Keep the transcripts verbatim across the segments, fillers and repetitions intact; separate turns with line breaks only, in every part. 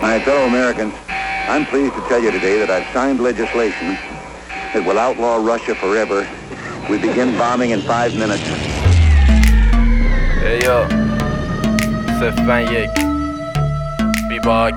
My fellow Americans, I'm pleased to tell you today that I've signed legislation that will outlaw Russia forever. We begin bombing in five minutes.
Hey yo, صفر یک بی باک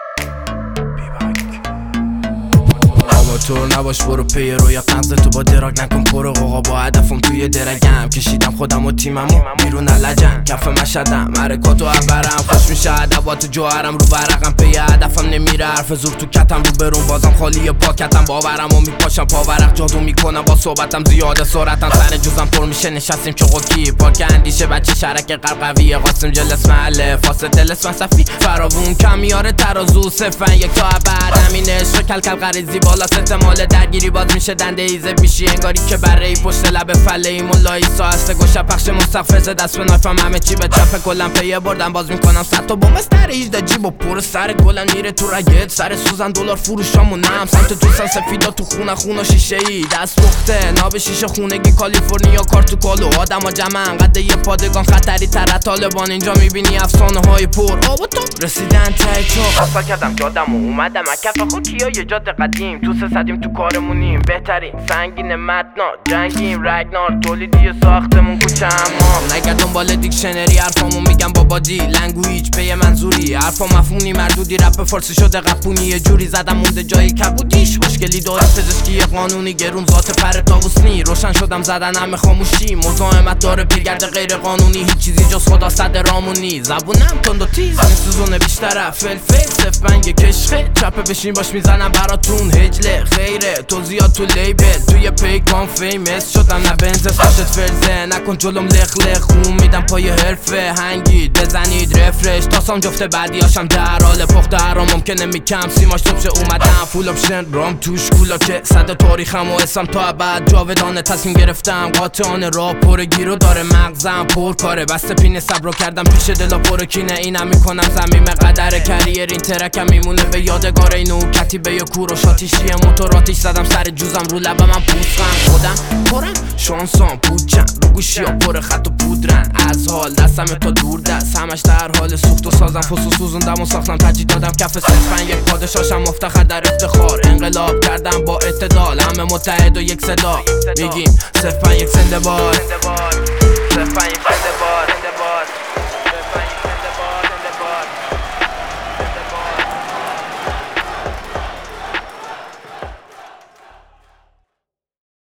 تو نباش برو پی روی قبض تو با دراگ نکن پرو قوقا با هدفم توی درگم کشیدم خودم و تیممو بیرون نلجم کف مشدم حرکاتو عبرم خوش میشه ادبات جوهرم رو ورقم پی هدفم نمیره حرف زور تو کتم رو برون بازم خالی پاکتم باورم و میپاشم پاورق جادو میکنم با صحبتم زیاده سرعتم سر جوزم پر میشه نشستیم چقوکی پارک اندیشه بچه شرک قرقویه قاسم جلس محله فاسه دلس مصفی فراوون کم میاره ترازو صفن یک تا بعد همین عشق کل کل غریزی بالا احتمال درگیری باز میشه دنده ایزه میشی انگاری که بره ای پشت لب فله ای ملا ایسا هسته گوشه پخش مستقفز دست به نایفم همه چی به چپه کلم پیه بردم باز میکنم ست و بوم استر هیجده جیب و پر سر گلم میره تو رگت سر سوزن دلار فروشامونم سمت دوستان سفیدا تو خونه خونه شیشه ای دست پخته ناب شیشه خونگی کالیفرنیا کار تو کالو آدم ها جمعن قده یه پادگان خطری تر طالبان اینجا میبینی افسانه های پر آب و تو رسیدن تای تو خستا کردم جادم و اومدم اکف خود کیا یه جاد قدیم تو سدیم تو کارمونیم بهترین سنگین متنا جنگیم رگنار تولیدی ساختمون کوچه اما نگر دنبال دیکشنری حرفامو میگم با بادی لنگویج پی منظوری حرفا مفهومی مردودی رپ فارسی شده قپونی یه جوری زدم مونده جایی کبودیش مشکلی داره پزشکی قانونی گرون ذات پر تاوسنی روشن شدم زدن همه خاموشی مزاحمت داره پیرگرد غیر قانونی هیچ چیزی جز خدا صد رامونی زبونم تند و تیز سوزونه بیشتره فلفل صف بنگ کشخه چپه بشین باش میزنم براتون هجله خیره توضیحات تو لیبل توی پیکان فیمس شدم نه بنز ساشت فرزه نکن جلوم لخ لخ خون میدم پای حرفه هنگید بزنید رفرش تاسام جفته بعدیاشم در حال پخته هرام ممکنه میکم سیماش صبح اومدم فول اپشن رام توش کولا که صد تاریخم و اسم تا ابد جاودانه تصمیم گرفتم قاطعانه را پر گیرو داره مغزم پر کاره بسته پینه صبرو کردم پیش دلا پر کینه اینم میکنم زمیم قدر کریر این ترکم میمونه به یادگار اینو کتیبه یا کوروشاتیشیه موتور آتیش زدم سر جوزم رو لبم من پوستم خودم پرم شانسان پوچم رو گوشی ها پر خط و پودرن از حال دستم تا دور دست همش در حال سوخت و سازم فسو سوزوندم و ساختم تجدید دادم کف صفن یک پادشاشم مفتخر در افتخار انقلاب کردم با اعتدال همه متحد و یک صدا میگیم صفن یک زنده باد صفن یک